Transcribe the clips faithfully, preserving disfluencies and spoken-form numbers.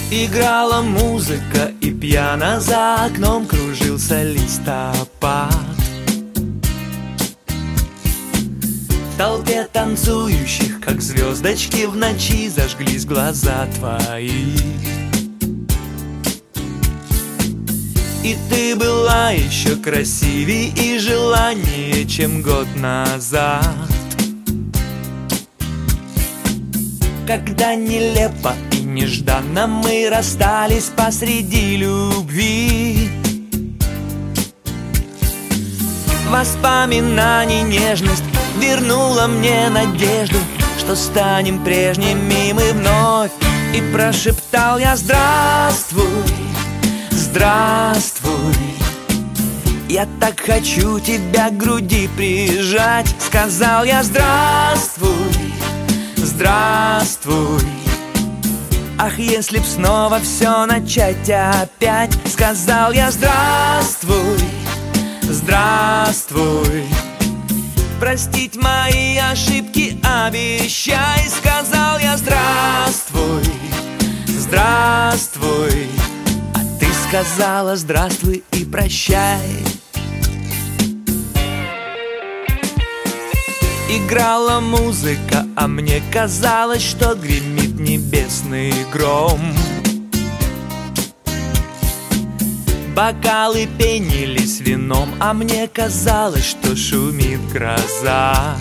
Играла музыка, и пьяно за окном кружился листопад. В толпе танцующих, как звездочки в ночи, зажглись глаза твои. И ты была еще красивей и желаннее, чем год назад, когда нелепо и нежданно мы расстались посреди любви. Воспоминаний нежность вернула мне надежду, что станем прежними мы вновь. И прошептал я: здравствуй, здравствуй. Я так хочу тебя к груди прижать. Сказал я: здравствуй, здравствуй. Ах, если б снова все начать опять. Сказал я: здравствуй, здравствуй. Простить мои ошибки обещай. Сказал я: здравствуй, здравствуй. А ты сказала: здравствуй и прощай. Играла музыка, а мне казалось, что гремит небесный гром. Бокалы пенились вином, а мне казалось, что шумит гроза.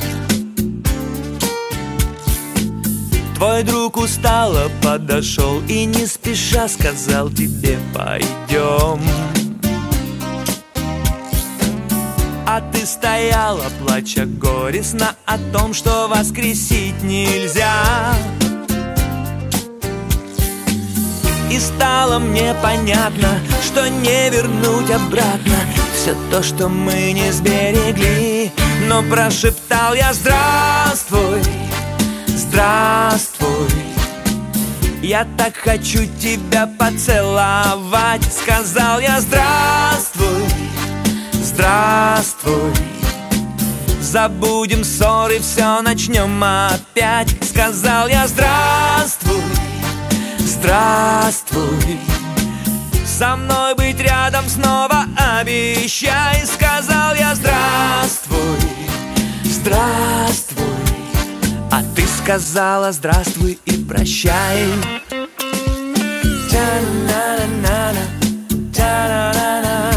Твой друг устало подошел и не спеша сказал тебе: пойдем. А ты стояла, плача горестно о том, что воскресить нельзя. И стало мне понятно, что не вернуть обратно все то, что мы не сберегли. Но прошептал я: здравствуй, здравствуй. Я так хочу тебя поцеловать. Сказал я: здравствуй, здравствуй. Забудем ссоры, все начнем опять. Сказал я: здравствуй, здравствуй. Со мной быть рядом снова обещай. Сказал я: здравствуй, здравствуй. А ты сказала: здравствуй и прощай. Та-на-на-на-на, та-на-на-на.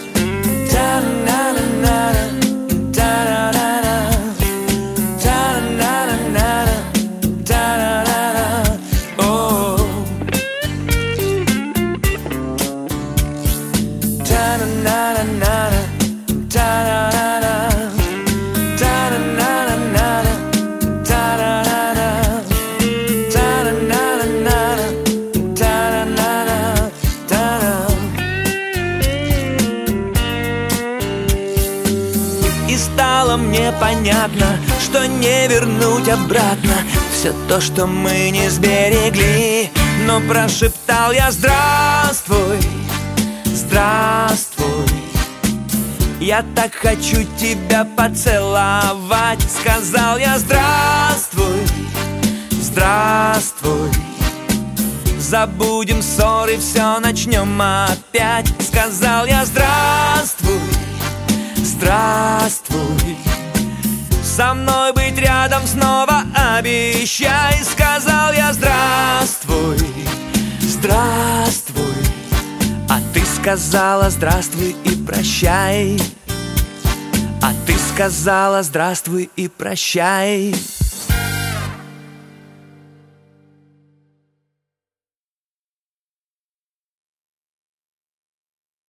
И стало мне понятно, что не вернуть обратно все то, что мы не сберегли. Но прошептал я: здравствуй, здравствуй. Я так хочу тебя поцеловать. Сказал я: здравствуй, здравствуй. Забудем ссоры, все начнем опять. Сказал я: здравствуй, здравствуй. Со мной быть рядом снова обещай. Сказал я: здравствуй, здравствуй. А ты сказала: здравствуй и прощай. А ты сказала: здравствуй и прощай.